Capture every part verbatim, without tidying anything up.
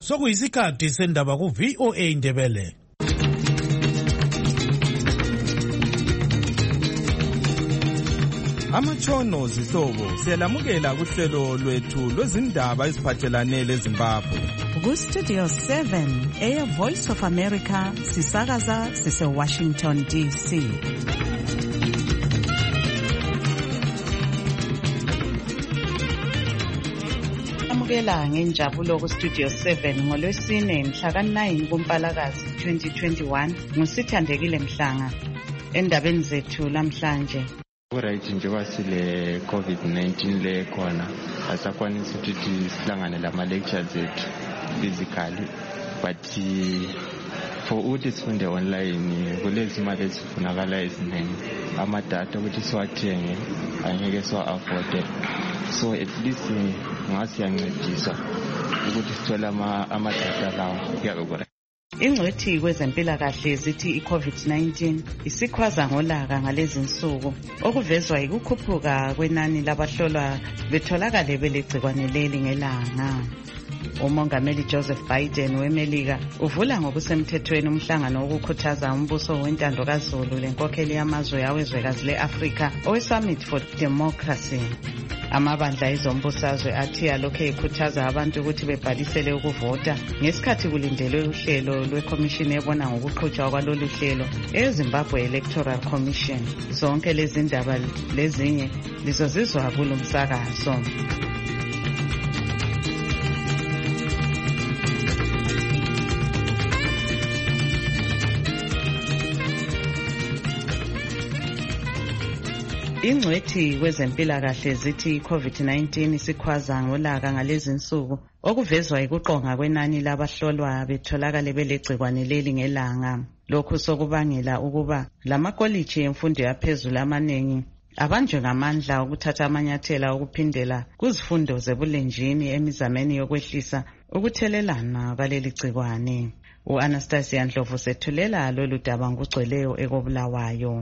sokuyisikhathi sendaba ku V O A Ndebele. Amatshono zihlobo siyalamukela kuhlelo lwethu lwezindaba eziphathelane leZimbabwe. Ku Studio seven, Air Voice of America, sisakaza sise Washington D C. Amukela ngenjabulo ku Studio seven ngolwesine mhla ka nine kuMpalakazi twenty twenty-one ngusithandekile Mhlanga endabeni zethu namhlanje. Right njengoba sile COVID nineteen le khona asakwanisa ukuthi sihlangane lama lectures ethu physically but for ukuthi sifunde online kulezi imali ezifunakala eziningi amadata ukuthi siwathenge angeke siwa afford so at least ngasiyancedisa ukuthi sithola ama amadata lawo kuyakubona. Ingcwethi kwezempilakahle zithi i-COVID nineteen isikhwaza ngolaka ngalezi nsuku okuvezwa ikukhuphuka kwenani labahlolwa betholakale belegcikwane leli ngelanga. Umongameli Joseph Biden weMelika uvula ngokusemthethweni umhlangano wokukhuthaza umbuso wentando kaZulu lenkokheli yamazwe awezwekazi le-Afrika owe-Summit for Democracy. Amabandla ezombusazwe athi alokhe ekhuthaza abantu ukuthi bebhalisele ukuvota ngesikhathi kulindelwe uhlelo lwekomishini ebona ngokuqhutshwa kwalolu hlelo eZimbabwe Electoral Commission. Zonke lezi ndaba lezinye lizozizwa kulo msakazo. Ingcwethi kwezempilakahle zithi i-COVID nineteen isikhwaza ngolaka ngalezi nsuku okuvezwa ikuqonga kwenani labahlolwa betholakale belegcikwane leli ngelanga. Lokhu sokubangela ukuba lamakoliji emfundo yaphezulu amaningi abanjwe ngamandla ukuthatha amanyathela okuphindela kuzifundo zebulenjini emizameni yokwehlisa ukuthelelana kwaleli gcikwane. U-Anastasia Ndlovu sethulela lolu daba ngugcweleyo ekobulawayo.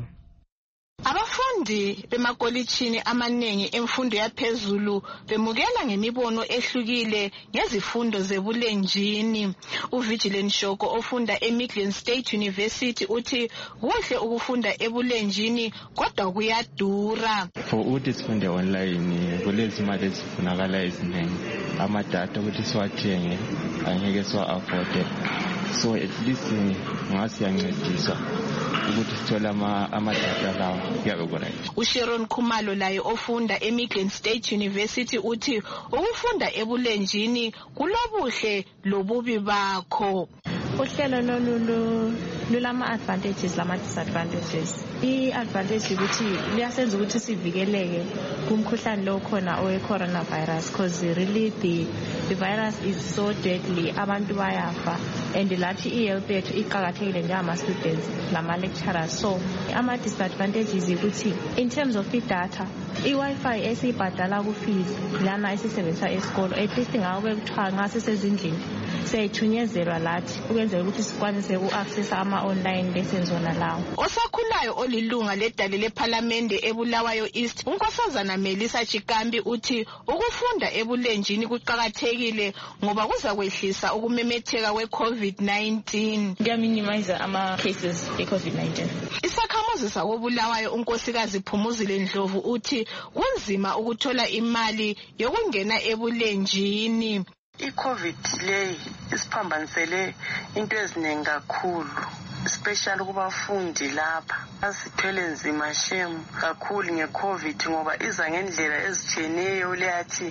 Abafundi bemakolitshini amaningi emfundo yaphezulu bemukela ngemibono ehlukile ngezifundo zebulenjini. uVigilance Shoko ofunda eMidland State University uthi kuhle ukufunda ebulenjini kodwa kuyadura. For ukuthi sifunde online kulezi imali ezifunakala eziningi amadata ukuthi siwathenge angeke siwa afford so at least ngasiyancedisa ukuthi sithola ama amadata lawo kuyakubona. uSharon Khumalo laye ofunda eMidland State University uthi ukufunda ebulenjini kulobuhle lobubi bakho. Uhlelo lolu lulama advantages lama disadvantages. I-advantage ukuthi liyasenza ukuthi sivikeleke kumkhuhlane lo khona owe coronavirus because really the the virus is so deadly abantu bayafa and lathi i-health yethu iqakathekile njengama students lama lecturers. So ama disadvantages ukuthi in terms of i-data i-Wi-Fi esiyibhadala ku fees lana esisebenzisa esikolo at least ngabe kuthiwa ngasisezindlini seyithunyezelwa lathi ukwenzela ukuthi sikwanise ku-access ama-online lessons wona lawo. Osakhulayo olilunga ledale lePhalamende eBulawayo East unkosazana Melissa Chikambi uthi ukufunda ebulenjini kuqakathekile ngoba kuza kwehlisa ukumemetheka kwe-COVID nineteen. Kuyaminimize ama-cases e-COVID nineteen. Isakhamuzi sakoBulawayo unkosikazi Phumuzile Ndlovu uthi kunzima ukuthola imali yokungena ebulenjini. I-COVID leyi isiphambanisele into eziningi kakhulu especially kubafundi lapha asithwele nzima shem kakhulu nge-COVID ngoba iza ngendlela ezitshiyeneyo leyathi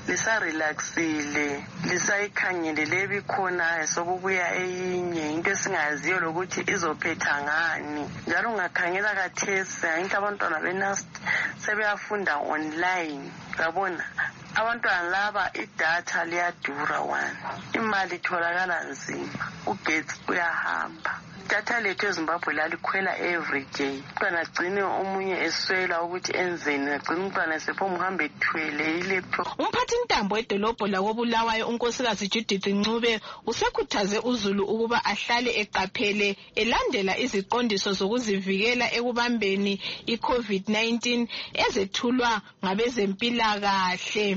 lisa-relaxile lisayikhangele lebi khona sokubuya eyinye into esingaziyo lokuthi izophetha ngani njalo ungakhangela kathesi into abantwana benast sebeyafunda online yabona. Abantwana laba idatha liyadura one imali itholakala nzima ugetsi uyahamba. Idatha lethu eZimbabwe lalikhwela every day umntwana agcine omunye eswela ukuthi enzeni agcine umntwana esepho mhambe ethwele ilaptop. Umphathi ntambo edolobho lakoBulawayo unkosikazi Judith Ncube usekhuthaze uZulu ukuba ahlale eqaphele elandela iziqondiso zokuzivikela ekubambeni i-COVID nineteen ezethulwa ngabezempilakahle.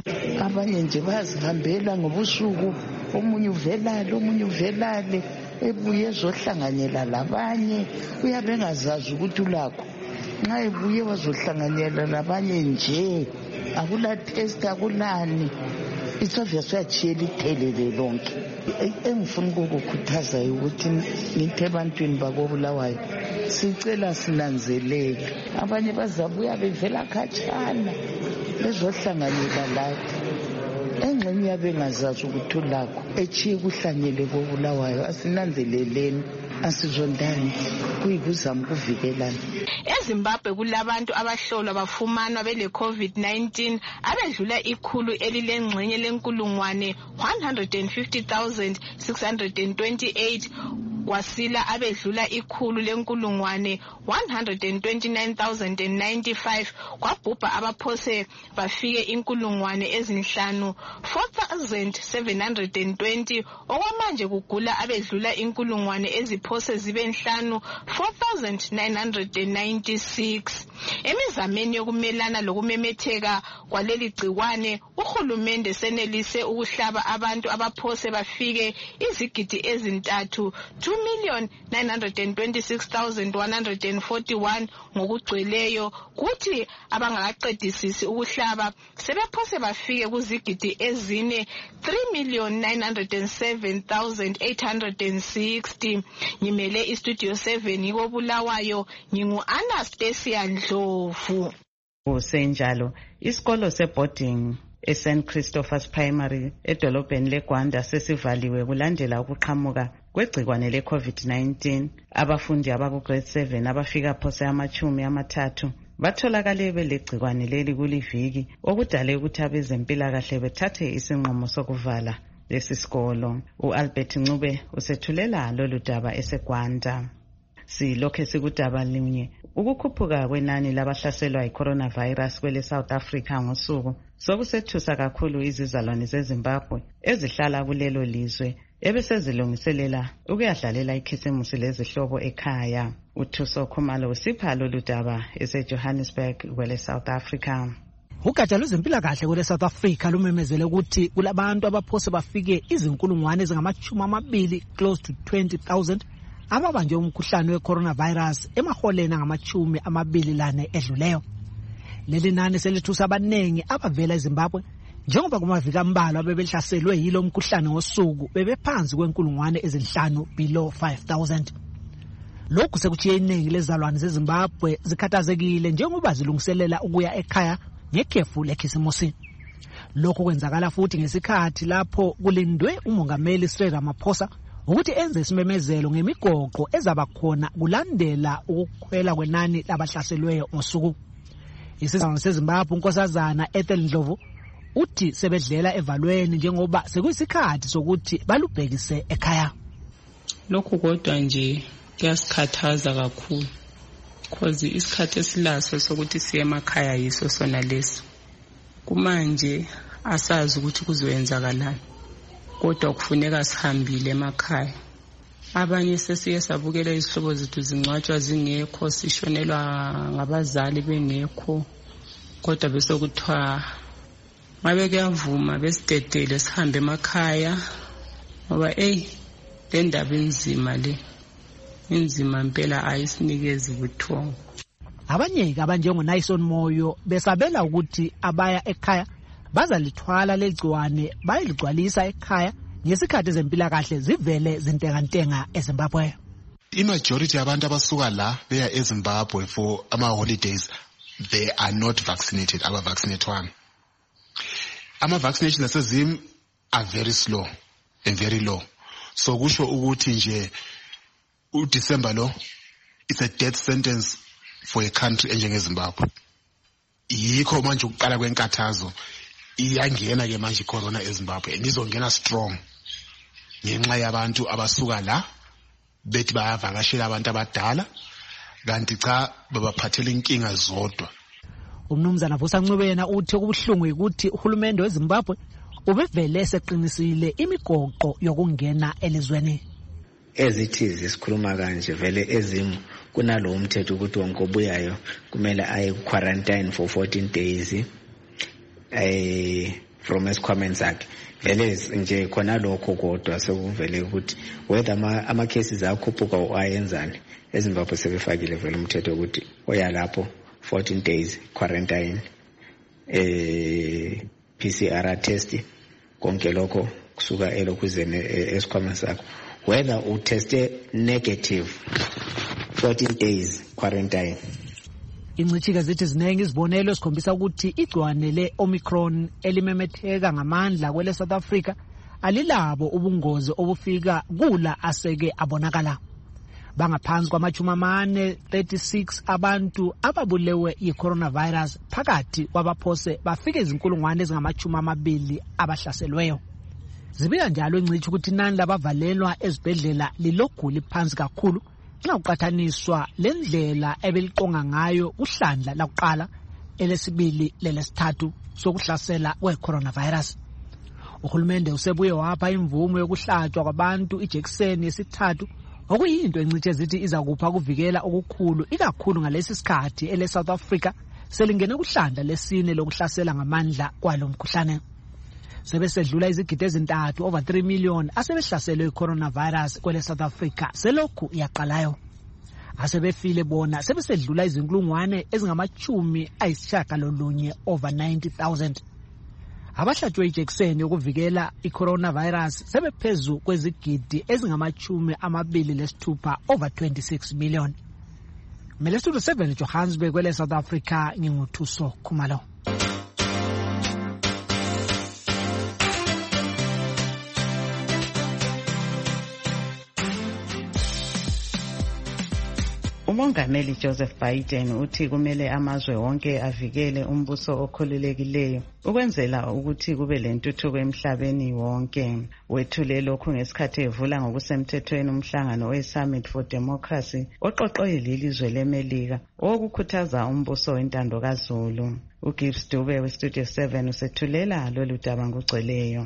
abanye nje bayazihambela ngobusuku, omunye uvelale omunye uvelale ebuye ezohlanganyela labanye, uyabe engazazi ukuthi ulakho. Nxa ebuye wazohlanganyela labanye nje akula test akulani, it's obvious uyachiyela ithelele lonke. Engifuna ukukukhuthaza ukuthi ngithi ebantwini bakobulawayo sicela sinanzelele, abanye bazabuya bevela khatshana bezohlanganyela lathi, engxenye yabe ngazazi ukuthi ulakho echiye kuhlanyele kobulawayo. Asinanzeleleni, asizondani, kuyikuzama ukuvikelana. eZimbabwe kulabantu abahlolwa bafumanwa bele COVID nineteen abedlula ikhulu elilengxenye lenkulungwane one hundred fifty thousand six hundred twenty-eight, kwasila abedlula ikhulu lenkulungwane one hundred twenty-nine thousand ninety-five, kwabhubha abaphose bafike inkulungwane ezinhlanu four thousand seven hundred twenty, okwamanje kugula abedlula inkulungwane eziphose zibenhlanu four thousand nine hundred ninety-six. Emizameni yokumelana lokumemetheka kwaleli gciwane, uhulumende senelise ukuhlaba abantu abaphose bafike izigidi ezintathu two million nine hundred twenty-six thousand one hundred forty-one ngokugcweleyo, kuthi abangakaqedisisi ukuhlaba sebephose bafike kuzigidi ezine three million nine hundred seven thousand eight hundred sixty. Ngimele istudio seven yikobulawayo, ngingu Anastasia Ndlovu. Kusenjalo isikolo seboarding eSaint Christopher's Primary edolobheni leGwanda sesivaliwe kulandela ukuqhamuka kwegcikwane leCovid nineteen. Abafundi abaku grade seven abafika phose amachumi amathathu batholakale belegcikwane leli kuliviki, okudale ukuthi abezempilakahle bethathe isinqumo sokuvala lesi sikolo. uAlbert Ncube usethulela lolu daba eseGwanda. Silokhe sikudaba linye ukukhuphuka kwenani labahlaselwa yi-coronavirus kwele South Africa ngosuku sokusethusa kakhulu izizalwane zeZimbabwe ezihlala kulelo lizwe ebesezilungiselela ukuyadlalela ikhisimusi lezihlobo ekhaya. uThuso Khumalo usipha lolu daba eseJohannesburg kwele South Africa. Ugatsha lwezempilakahle kwele South Africa lumemezele ukuthi kulabantu abaphose bafike izinkulungwane ezingamachumi amabili close to twenty thousand ababanjwe umkhuhlane we-coronavirus emaholeni angamachumi amabili lane edluleyo. Leli nani selithusa abanengi abavela eZimbabwe njengoba kumavika ambalwa bebehlaselwe yilo mkhuhlane ngosuku bebephansi kwenkulungwane ezinhlanu below five thousand. Lokhu sekuchiye iningi lezalwane zeZimbabwe zikhathazekile njengoba zilungiselela ukuya ekhaya ngekhefu lekhisimusi. Lokhu kwenzakala futhi ngesikhathi lapho kulindwe umongameli Cyril Ramaphosa ukuthi enze isimemezelo ngemigoqo ezaba khona kulandela ukukhwela kwenani labahlaselweyo ngosuku. Isizwe seZimbabwe unkosazana Ethel Ndlovu uthi sebedlela evalweni njengoba sekuyisikhathi sokuthi balubhekise ekhaya. Lokhu kodwa nje kuyasikhathaza kakhulu because isikhathi esilaso sokuthi siye emakhaya yiso sona leso. Kumanje asazi ukuthi kuzoyenzakalani, kodwa kufuneka sihambile emakhaya. Abanye sesiye sabukela izihlobo zethu zingcwatshwa zingekho, sishonelwa ngabazali bengekho, kodwa bese kuthiwa mabe kuyavuma besidedele sihambe emakhaya ngoba hey le ndaba inzima le inzima impela ayisinikezi ubuthongo. Abanye abanjengo Naison Moyo besabela ukuthi abaya ekhaya bazalithwala legciwane bayiligcwalisa ekhaya ngesikhathi ezempilakahle zivele zintengantenga eZimbabwe. I-majority yabantu abasuka la beya eZimbabwe for ama holidays they are not vaccinated, aba vaccinatwanga. Ama vaccinations asezim are very slow and very low. So kusho ukuthi nje u December lo it's a death sentence for a country enjengeZimbabwe. Yikho manje ukuqala kwenkathazo iyangena ke manje corona eZimbabwe nizongena strong ngenxa yabantu abasuka la bethi bayavakashela abantu abadala kanti cha babaphathela inkinga zodwa. Umnumzana Vusa Ncube yena uthi kubuhlungu ukuthi uhulumende weZimbabwe ubevele seqinisile imigoqo yokungena elizweni. Ezithi zisikhuluma kanje vele ezimu kunalo umthetho ukuthi wonke obuyayo kumele aye quarantine for fourteen days. Eh from esikhwameni sakhe vele nje khona lokho kodwa sekuvele ukuthi whether ama ama cases akhuphuka ayenzani eZimbabwe sebefakile vele umthetho ukuthi oya lapho fourteen days quarantine eh P C R test konke lokho kusuka elokhuzene esikhwama sakho whether u teste negative fourteen days quarantine. Incithika zithi zinenge izibonelo esikhombisa ukuthi igcwane le-Omicron elimemetheka ngamandla kwele South Africa alilabo ubungozi obufika kula aseke abonakala. Bangaphansi kwamachumi amane thirty-six abantu ababulewe yi-coronavirus phakathi kwabaphose bafike izinkulungwane ezingamachumi amabili abahlaselweyo. Zibika njalo incithu ukuthi inani labavalelwa ezibhedlela liloguli phansi kakhulu nxa kuqathaniswa lendlela ebeliqonga ngayo uhlandla lakuqala elesibili lelesithathu sokuhlasela kwe-coronavirus. Uhulumende usebuye wapha imvumo yokuhlatshwa kwabantu ijekiseni yesithathu okuyinto encithe zithi izakupha kuvikela okukhulu ikakhulu ngalesi sikhathi ele South Africa selingene kuhlandla lesine lokuhlasela ngamandla kwalomkhuhlane. Sebesedlula izigidi ezintathu over three million asebehlaselwe i-coronavirus kwele South Africa selokhu yaqalayo. Asebefile bona sebesedlula izinkulungwane ezingamachumi ayisishagalolunye over ninety thousand. Abahlatshwe ijekiseni yokuvikela i-coronavirus sebephezu kwezigidi ezingamachumi amabili lesithupha over twenty-six million. Mele Studio seven Johannesburg kwele South Africa nginguthuso Khumalo. Umongameli Joseph Biden uthi kumele amazwe wonke avikele umbuso okhululekileyo ukwenzela ukuthi kube lentuthuko emhlabeni wonke. Wethule lokhu ngesikhathi evula ngokusemthethweni umhlangano we-Summit for Democracy oqoqwe lelizwe leMelika okukhuthaza umbuso wentando kaZulu. uGibbs Dube weStudio seven usethulela lolu daba ngogcweleyo.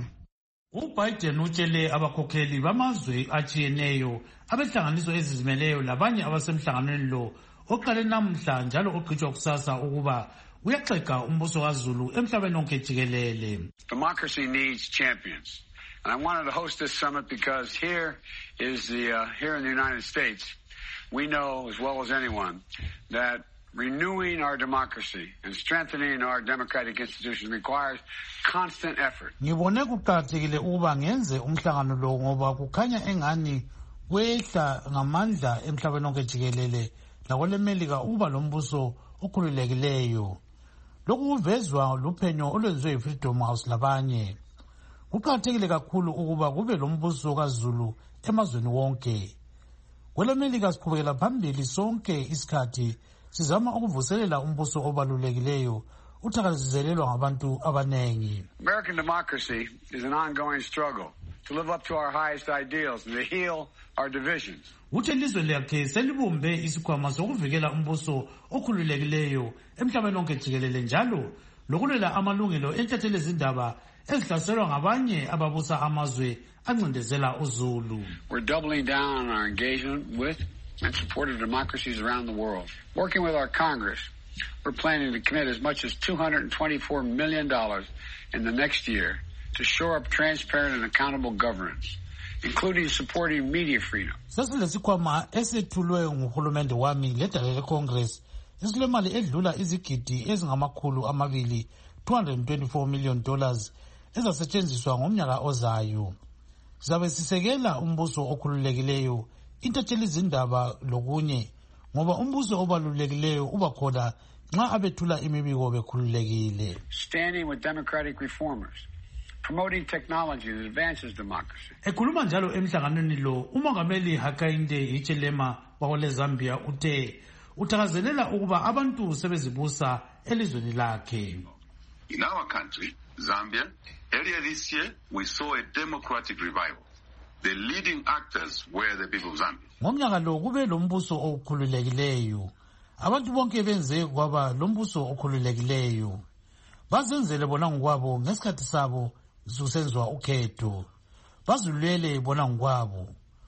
UBiden utshele abakhokheli bamazwe atshiyeneyo abehlanganiso ezizimeleyo labanye abasemhlanganweni lo oqale namhla njalo ogqitshwa kusasa ukuba uyaxega umbuso kaZulu emhlabeni wonke jikelele. Democracy needs champions. And I wanted to host this summit because here is the uh, here in the United States we know as well as anyone that renewing our democracy and strengthening our democratic institutions requires constant effort. Ngibone kuqakathekile ukuba ngenze umhlangano lo ngoba kukhanya engani kwehla ngamandla emhlabeni wonke jikelele lakwelemelika uba lombuso okhululekileyo. Lokhu kuvezwa luphenyo olwenziwe yiFreedom House labanye. Kuqakathekile kakhulu ukuba kube lombuso kaZulu emazweni wonke. Kwelemelika siqhubekela phambili sonke isikhathi sizama ukuvuselela umbuso obalulekileyo uthakazelelwa ngabantu abanengi. American democracy is an ongoing struggle to live up to our highest ideals and to heal our divisions. Uthe ilizwe lakhe selibumbe isikhwama sokuvikela umbuso okhululekileyo emhlabeni wonke jikelele njalo lokulwela amalungelo entatheli zindaba ezihlaselwa ngabanye ababusa amazwe ancindezela uZulu. We're doubling down on our engagement with and support of democracies around the world. Working with our Congress, we're planning to commit as much as two hundred twenty-four million dollars in the next year to shore up transparent and accountable governance, including supporting media freedom. Sesilesikhwama esethulwe nguhulumende wami ledale leCongress esilemali edlula izigidi ezingamakhulu amabili two hundred twenty-four million dollars ezasetshenziswa ngomnyaka ozayo. Sizabe sisekela umbuso okhululekileyo intatheli zindaba lokunye ngoba umbuso obalulekileyo uba khona nxa abethula imibiko bekhululekile. Standing with democratic reformers, promoting technology that advances democracy. Ekhuluma njalo emhlanganweni lo umongameli Hakainde Hichilema wakwele Zambia uthe uthakazelela ukuba abantu sebezibusa elizweni lakhe. In our country, Zambia, earlier this year we saw a democratic revival. The leading actors were the people of Zambia. Ngomnyaka lo kube lombuso okhululekileyo. Abantu bonke benze kwaba lombuso okhululekileyo. Bazenzele bona ngokwabo ngesikhathi sabo susenzwa ukhetho. Bazulele bona ngokwabo.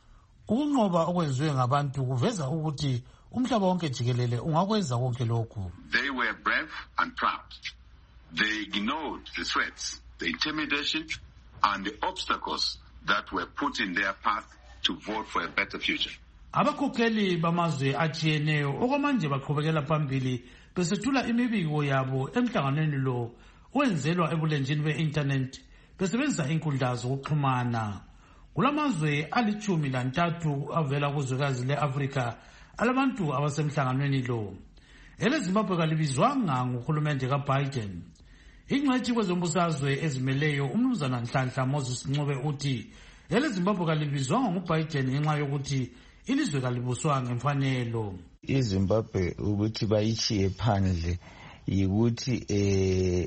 Ukunqoba okwenziwe ngabantu kuveza ukuthi umhlaba wonke jikelele ungakwenza konke lokhu. They were brave and proud. They ignored the threats the intimidation, and the obstacles that were put in their path to vote for a better future. Abakhokheli bamazwe atshiyeneyo okwamanje baqhubekela phambili besethula imibiko yabo emhlanganweni lo owenzelwa ebulenjini be-internet besebenzisa inkundla zokuxhumana. Kulamazwe alichumi lantathu avela kuzwekazi le-Afrika alabantu abasemhlanganweni lo. EleZimbabwe kalibizwanga nguhulumende kaBiden. Ingcwethi kwezombusazwe ezimeleyo umnumzana Nhlanhla Moses Ncube uthi EleZimbabwe kalibizwanga nguBiden ngenxa yokuthi ilizwe kalibuswa ngemfanelo. iZimbabwe ukuthi bayichiye phandle yikuthi eh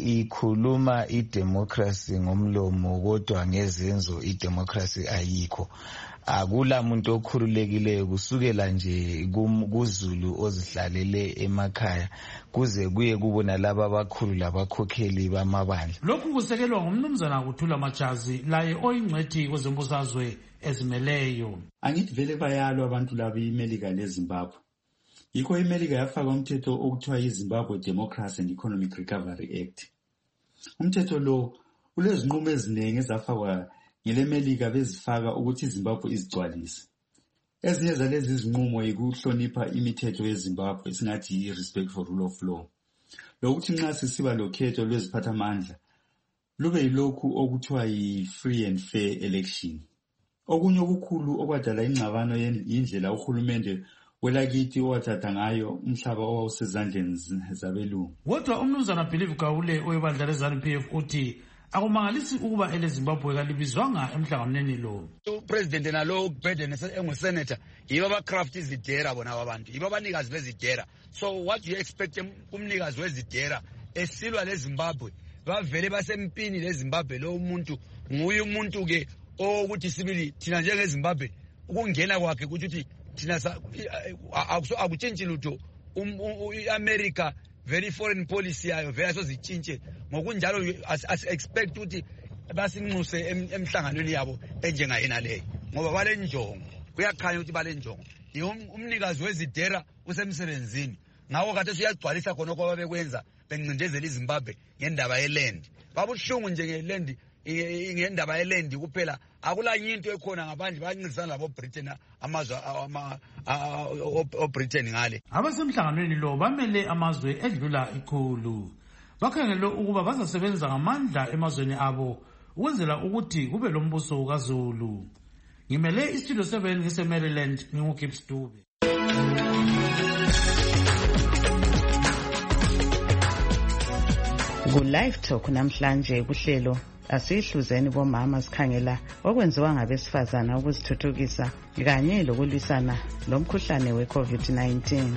ikhuluma idemocracy ngomlomo kodwa ngezenzo idemocracy ayikho. Akula muntu okhululekileyo kusukela nje kuZulu ozihlalele emakhaya kuze kuye kubona laba abakhulu labakhokheli bamabandla. Lokhu kusekelwa ngumnumzana Kuthula Machazi laye oyingcwethi kwezombusazwe ezimeleyo. Angithi vele bayalwa abantu laba iMelika leZimbabwe. Yikho iMelika yafaka umthetho okuthiwa iZimbabwe Democracy and Economic Recovery Act. Umthetho lo ulezinqumo eziningi ezafakwa ngeleMelika bezifaka ukuthi iZimbabwe izigcwalise. Ezinye zalezi zinqumo yikuhlonipha imithetho yeZimbabwe esingathi i-respect for rule of law. Lokuthi nxa sisiba lokhetho lweziphathamandla lube yilokhu okuthiwa yi-free and fair election. Okunye okukhulu okwadala ingxabano yindlela uhulumende welakithi owathatha ngayo umhlaba owawusezandleni zabelungu. Kodwa umnumzana Believe Gawule oyebandla le-ZANU-P F uthi akumangalisi ukuba eleZimbabwe kalibizwanga emhlanganweni lo. Upresident nalo Biden engusenator yibo abacraft izidera bona abantu yibo abanikazi bezidera. So what do you expect umnikazi wezidera esilwa leZimbabwe bavele basempini leZimbabwe lo umuntu nguye umuntu ke ukuthi sibili thina njengeZimbabwe ukungena kwakhe ukuthi thina akutshintshi lutho iAmerica very foreign policy yayo vele sozitshintshe ngokunjalo as expect ukuthi basinxuse emhlanganweni yabo enjengayena leyo ngoba balenjongo kuyakhanya ukuthi balenjongo umnikazi wezidera usemsebenzini ngawo kade siyagcwalisa khona kwaba bekwenza bencindezela iZimbabwe ngendaba yeland babuhlungu nje ngeland ngendaba yeland kuphela akula into ekhona ngaphandle bancindezana labo Britain amazwe ama oBritain ngale. Abasemhlanganweni lo bamele amazwe edlula ikhulu. Bakhangele ukuba bazasebenza ngamandla emazweni abo ukwenzela ukuthi kube lombuso kaZulu. Ngimele istudio seven ngiseMaryland nginguGibbs Dube. Ku live talk namhlanje kuhlelo asihluzeni bomama sikhangela okwenziwa ngabesifazana ukuzithuthukisa kanye lokulwisana lomkhuhlane we-COVID nineteen.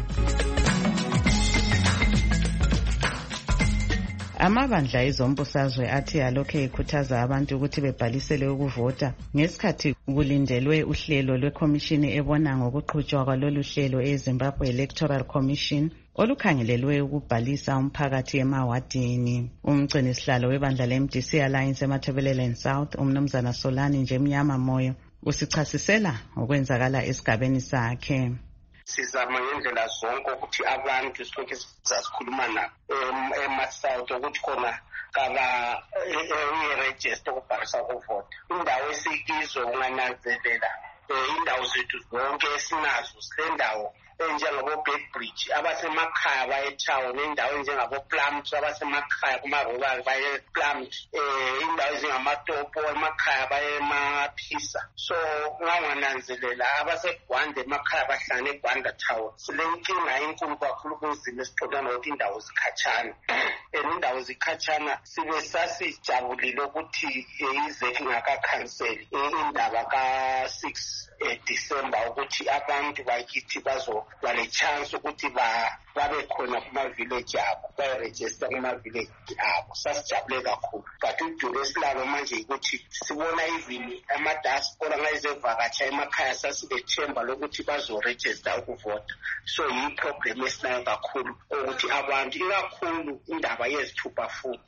Amabandla ezombusazwe athi alokhe ekhuthaza abantu ukuthi bebhalisele ukuvota ngesikhathi kulindelwe uhlelo lwekhomishini ebona ngokuqhutshwa kwalolu hlelo eZimbabwe Electoral Commission olukhangelelwe ukubhalisa umphakathi emawadini. Umgcini sihlalo webandla le-M D C Alliance eMatabeleland South umnumzana Solani Njemnyama Moyo usichasisela okwenzakala esigabeni sakhe. Sizama ngendlela zonke ukuthi abantu sonke sizakhuluma nabo ema-South ukuthi khona kaba i-register ukubhalisa ukuvota. Indawo esikizo ungananzelela indawo zethu zonke esinazo silendawo enjengabo Beckbridge abasemakhaya bayetown indawo enjengabo Plumd abasemakhaya kuma-rural baye Plumd indawo ezingamatopo emakhaya baye emaphisa. So ngangananzelela abaseGwanda emakhaya bahlangane eGwanda town silenkinga enkulu kakhulu kunzima esixoxana ukuthi indawo zikhatshana indawo zikhatshana sibe sasijabulile ukuthi izeki ingakakhanseli indaba ka-six December ukuthi abantu bakithi bazo wale chance ukuthi babe khona kuma-village abo bayi-register kuma-village abo sasijabule kakhulu. But udulo esilalo manje ukuthi sibona even ama-diaspora ngayizevakatsha emakhaya sasibethemba lokuthi bazo-register ukuvota. So yi-problem esinayo kakhulu ukuthi abantu ikakhulu indaba yezithupha futhi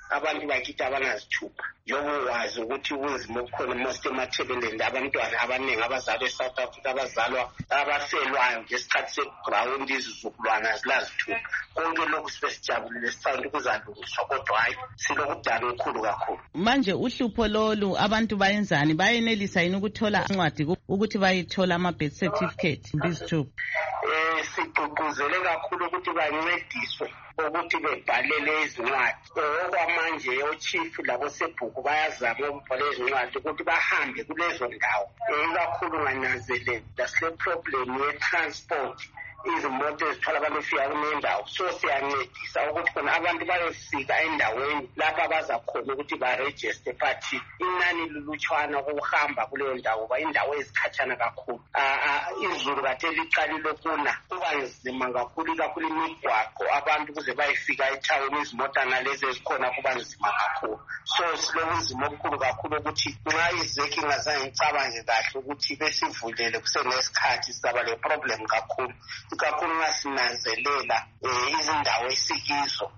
abantu bakithi abanazithupha njengoba wazi ukuthi ubunzima obukhona most emathebeleni abantwana abaningi abazalwa eSouth Africa abazalwa abafelwayo ngesikhathi se-ground izizukulwana zilazithupha konke lokhu sibesijabulile sithanda ukuzalungiswa kodwa hayi silokudala okukhulu kakhulu. Manje uhlupho lolu abantu bayenzani bayenelisa yini ukuthola incwadi ukuthi bayithola ama-birth certificate bizithupha? Eh sigqugquzele kakhulu ukuthi bancediswe ukuthi bebhalele izincwadi. Okwamanje ochief labo sebhuku bayazama ukubhala izincwadi ukuthi bahambe kulezo ndawo. Ikakhulu ngananzelela sile problem ye-transport izimoto ezithwala abantu befika kunendawo. So siyancedisa ukuthi khona abantu bayofika endaweni lapha bazakhona ukuthi baregister but inani lulutshwana ukuhamba kuleyo ndawo ba indawo ezikhatshana kakhulu. Izulu kade liqalile kuna kuba nzima kakhulu kakhulu imigwaqo abantu kuze bayifika ethawini izimota nalezi ezikhona kuba nzima kakhulu. So silobunzima obukhulu kakhulu ukuthi nxa izeki ingazange icabange kahle ukuthi besivulele kusenesikhathi saba le problem kakhulu. Ikakhulu ngasinanzelela izindawo esikizo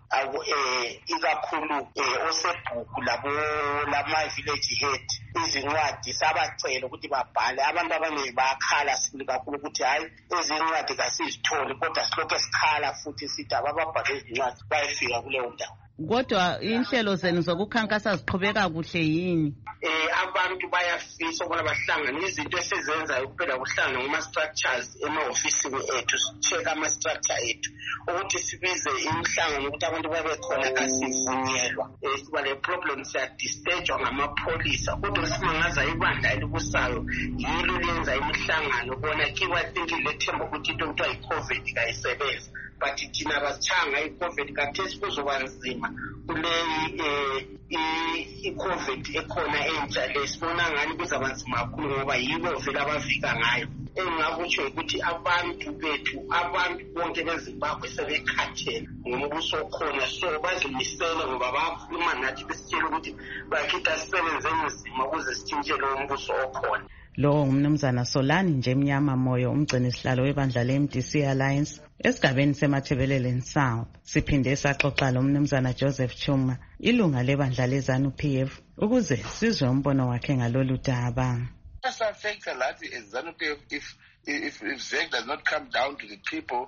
ikakhulu osebhuku labo lama-village head izincwadi sabacela ukuthi babhale abantu abaningi bayakhala sibili kakhulu ukuthi hayi ezincwadi kasizitholi kodwa silokhu esikhala futhi sithi abababhale izincwadi bayefika kuleyo ndawo. Kodwa inhlelo zenu zokukhankasa ziqhubeka kuhle yini? Eh abantu bayafisa ukubona bahlangana izinto esizenzayo kuphela kuhlangana ngama-structures ema-ofisini ethu check ama-structure ethu ukuthi sibize imihlangano ukuthi abantu babe khona kasivunyelwa. Siba le problem siyadistejwa ngamapholisa kodwa simangaza ibandla elibusayo yilo lenza imihlangano bona kiwa thinki lethemba ukuthi into kuthiwa i-COVID kayisebenza. But thina basithanga i-COVID kathesi kuzoba nzima kule i-COVID ekhona entsha le sibona ngani kuzaba nzima kakhulu ngoba yibo vele abafika ngayo. Engingakutsho ukuthi abantu bethu abantu bonke beZimbabwe sebekhathele ngombuso okhona so bazimisele ngoba bakhuluma nathi besitshela ukuthi bakhetha sisebenze nzima ukuze sitshintshele umbuso okhona. Lo ngumnumzana Solani nje Mnyama Moyo umgcini sihlalo webandla le-M D C Alliance esigabeni semathebeleleni South. Siphinde saxoxa lo mnumzana Joseph Chuma ilunga lebandla leZANU P F ukuze sizwe umbono wakhe ngalolu daba. Affect a lot is ZANU P F if if if Z E C does not come down to the people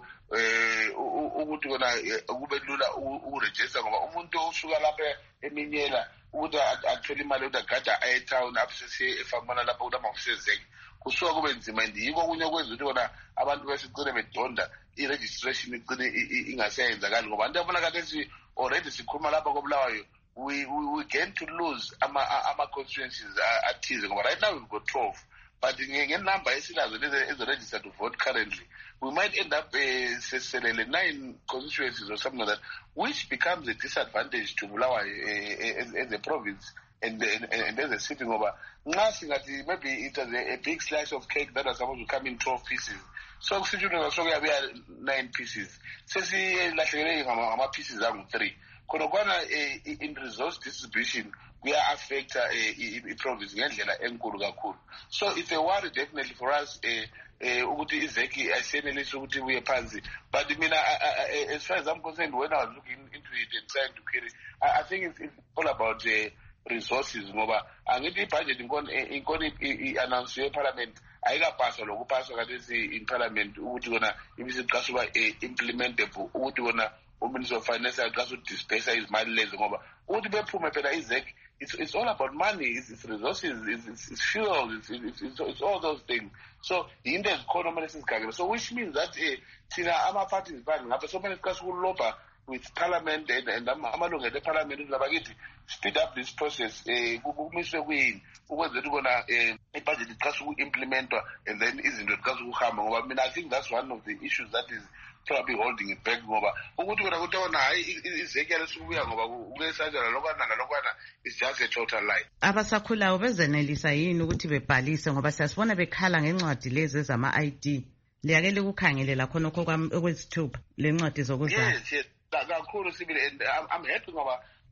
ukuthi kona kube lula ukuregister ngoba umuntu osuka lapha eminyela ukuthi athole imali ukuthi agada ayetown apsese efamana lapha ukuthi amafuse Z E C kusuka kube nzima ndiyiko kunye kwenza ukuthi kona abantu besicine bedonda i-registration icine ingasayenzakali ngoba abantu abona kathi already sikhuluma lapha koBulawayo we we gain to lose ama ama constituencies athize ngoba right now we've got twelve but ngenumber esilazo lezi registered to vote currently we might end up uh, selling nine constituencies or something like that, which becomes a disadvantage to Bulawayo uh, as, as a province and, and, and as a city over. Maybe it was a, a big slice of cake that was supposed to come in twelve pieces. So we have nine pieces. So my pieces are three. In resource distribution, we are affect a province. So it's a worry definitely for us. Ukuthi izeki asenelise ukuthi uye phansi but mina as far as I'm concerned when I was looking into it and trying to carry I, I think it's, it's all about uh, resources ngoba angithi ibudget inkoni inkoni i-announce ye-parliament ayikapaswa lokupaswa kathesi in parliament ukuthi kona ibisiqasha uba implementable ukuthi kona uMinister of Finance aqasha udispersa izimali lezi ngoba ukuthi bephume phela izeki It's it's all about money. It's, it's resources. It's, it's, it's fuel. It's, it's, it's, it's all those things. So the Indian economy is coming. So which means that eh, tina ama parties ban. After so many discuss with Parliament and and amalunga the Parliament labagiti speed up this process. Eh, kumiswe win. Ukwenza ukona eh budget discuss implement and then isn't discuss ukuhamba. I mean I think that's one of the issues that is probably holding it back ngoba ukuthi wena kutona hayi izekele sukuya ngoba ukesajana lokwana nalokwana is just a total lie. Abasakhulayo bezenelisa yini ukuthi bebhalise ngoba siyasibona bekhala ngencwadi lezi ezama I D liyake likukhangelela khona okwezithupha lencwadi zokuzala. Yes yes kakhulu sibili and I'm, I'm happy ngoba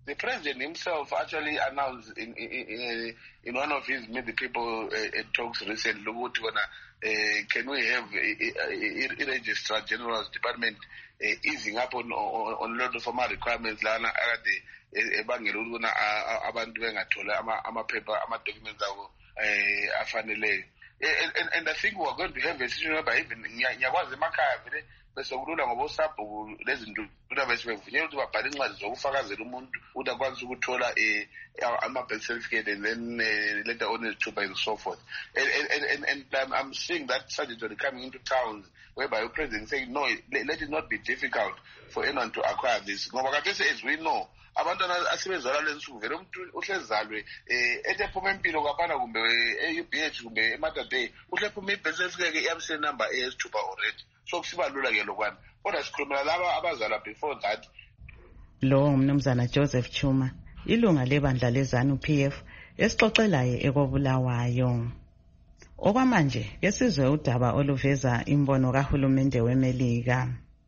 The president himself actually announced in in, in one of his meet the people uh, talks recently, uh, can we have a, a, a registrar general's department uh, easing up on on, on a lot of formal requirements lana akade ebangela ukuna abantu bengathola ama amaphepha ama documents abo eh afanele. And, and I think we're going to have a situation whereby even nyakwazi emakhaya vele bese kulula ngoba usabhuku lezinto bese bevunyelwa ukuthi babhale incwadi zokufakazela umuntu ukuthi akwazi ukuthola eh ama birth certificate and then uh, later on is by and so forth. And and and, and um, I'm seeing that strategy coming into towns whereby the president saying no, let, let it not be difficult for anyone to acquire this. Ngoba khathesi as we know abantwana asebezalwa lensuku vele umuntu uhlezalwe eh etephuma empilo kapana kumbe e-U B H kumbe eMatadei uhlephuma ibirth certificate iyabise number eyesithupha already. So kusiba lula ke lokwana kodwa sikhulumela laba abazalwa before that. Lo umnumzana Joseph Chuma ilunga lebandla lezanu P F esixoxelayo ekobulawayo. Okwamanje ke sizwe udaba oluveza imbono kahulumende weMelika.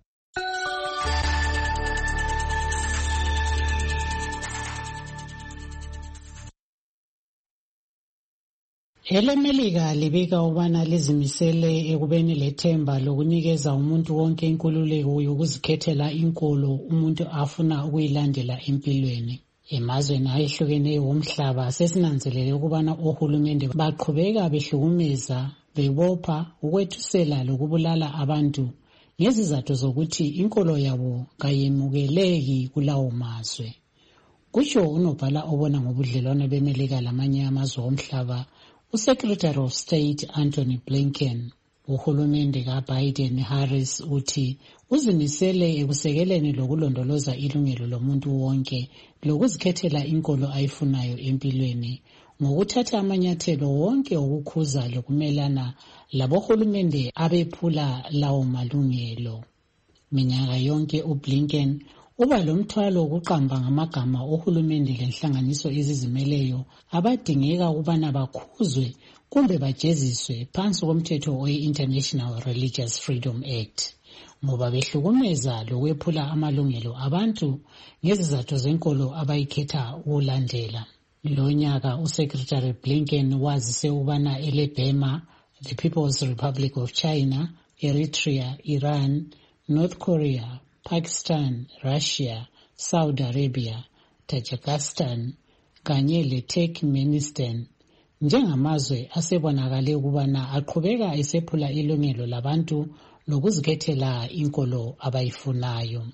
EleMelika libika ubana lizimisele ekubeni lethemba lokunikeza umuntu wonke inkululeko yokuzikhethela inkolo umuntu afuna ukuyilandela empilweni. Emazweni ayehlukeneyo womhlaba sesinanzelele ukubana ohulumende baqhubeka behlukumeza, bebopha, ukwethusela lokubulala abantu ngezizathu zokuthi inkolo yabo kayemukeleki kulawo mazwe. Kutsho unobhala obona ngobudlelwano beMelika lamanye amazwe omhlaba uSecretary of State Anthony Blinken. Uhulumende kaBiden Harris uthi uzimisele ekusekeleni lokulondoloza ilungelo lomuntu wonke lokuzikhethela inkolo ayifunayo empilweni ngokuthatha amanyathelo wonke okukhuza lokumelana labohulumende abephula lawo malungelo. Minyaka yonke uBlinken uba lomthwalo wokuqamba ngamagama ohulumende lenhlanganiso ezizimeleyo abadingeka ukubana bakhuzwe kumbe bajeziswe phansi komthetho we-International Religious Freedom Act ngoba behlukumeza lokwephula amalungelo abantu ngezizathu zenkolo abayikhetha ukulandela. Lo nyaka uSecretary Blinken wazise ukubana eleBurma, the People's Republic of China, Eritrea, Iran, North Korea, Pakistan, Russia, Saudi Arabia, Tajikistan kanye leTurkmenistan njengamazwe asebonakale ukubana aqhubeka esephula ilungelo labantu lokuzikhethela inkolo abayifunayo.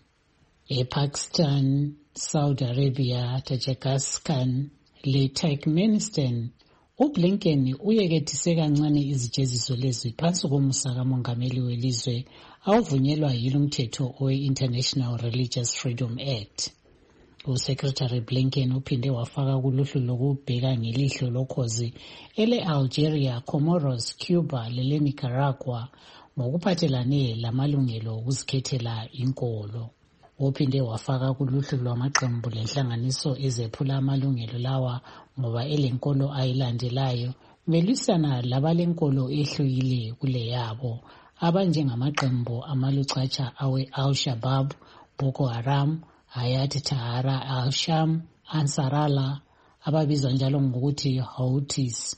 EPakistan, Saudi Arabia, Tajikistan leTurkmenistan uBlinken uyekethise kancane izijeziso lezi phansi komusa kamongameli welizwe awuvunyelwa yilomthetho we-International Religious Freedom Act. USecretary Blinken uphinde wafaka kuluhlu lokubheka ngelihlo lokhozi ele-Algeria, Comoros, Cuba lele-Nicaragua ngokuphathelane lamalungelo okuzikhethela inkolo. Uphinde wafaka kuluhlu lwamaqembu lenhlanganiso ezephula amalungelo lawa ngoba elenkolo ayilandelayo belisana labalenkolo ehlukile kule yabo abanjengamaqembu amalucatsha awe Al-Shabaab, Boko Haram, Hayat Tahrir al-Sham, Ansarallah, ababizwa njalo ngokuthi Houthis,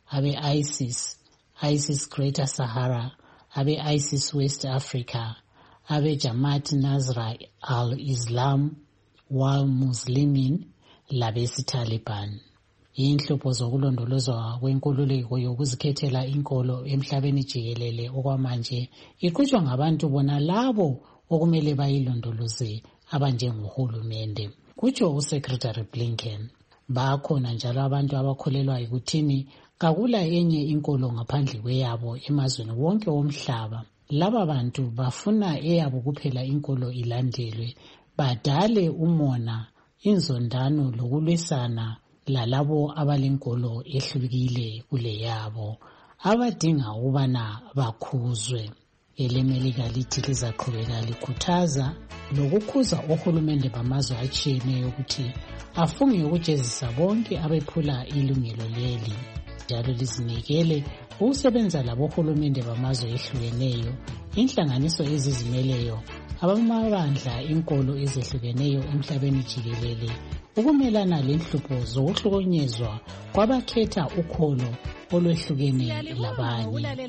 abe-ISIS, ISIS Greater Sahara, abe-ISIS West Africa, abe-Jamaat Nasrah al-Islam wal Muslimin, labesi-Taliban. Inhlupho zokulondolozwa kwenkululeko yokuzikhethela inkolo emhlabeni jikelele okwamanje iqhutshwa ngabantu bona labo okumele bayilondoloze abanjengohulumende. Kutsho uSecretary Blinken, bakhona njalo abantu abakholelwa ekuthini kakula enye inkolo ngaphandle kweyabo emazweni wonke womhlaba. Laba bantu bafuna eyabo kuphela inkolo ilandelwe, badale umona, inzondano lokulwisana lalabo abalenkolo ehlukile kule yabo abadinga ukubana bakhuzwe. EleMelika lithi lizaqhubeka likhuthaza lokukhuza ohulumende bamazwe atshiyeneyo ukuthi afunge ukujezisa bonke abephula ilungelo leli, njalo lizinikele ukusebenza labohulumende bamazwe ehlukeneyo, inhlanganiso ezizimeleyo, abamabandla inkolo ezehlukeneyo emhlabeni jikelele ukumelana lenhlupho zokuhlukunyezwa kwabakhetha ukholo olwehlukene labanye.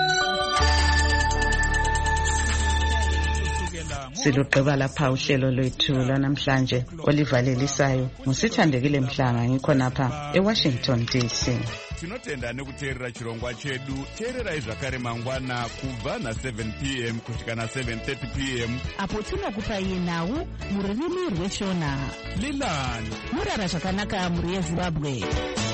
Silugqiba lapha uhlelo lwethu lwanamhlanje olivalelisayo. Ngusithandekile Mhlanga ngikhonapha eWashington D C. Tinotenda nekuteerera chirongwa chedu. Teererai zvakare mangwana kubva na seven p m kusvika na seven thirty p m apo tinokupai nhau mururimi rweshona. Lilani murara zvakanaka muri yeZimbabwe.